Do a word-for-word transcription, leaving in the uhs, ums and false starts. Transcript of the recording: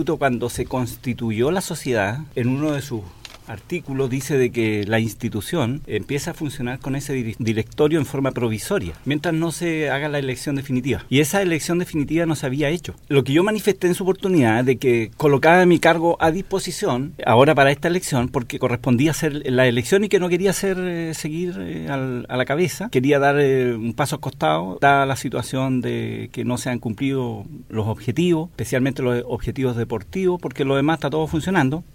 Cuando se constituyó la sociedad, en uno de sus artículos dice de que la institución empieza a funcionar con ese directorio en forma provisoria, mientras no se haga la elección definitiva. Y esa elección definitiva no se había hecho. Lo que yo manifesté en su oportunidad de que colocaba mi cargo a disposición ahora para esta elección, porque correspondía hacer la elección y que no quería hacer eh, seguir eh, al, a la cabeza, quería dar eh, un paso al costado, dada la situación de que no se han cumplido los objetivos, especialmente los objetivos deportivos, porque lo demás está todo funcionando.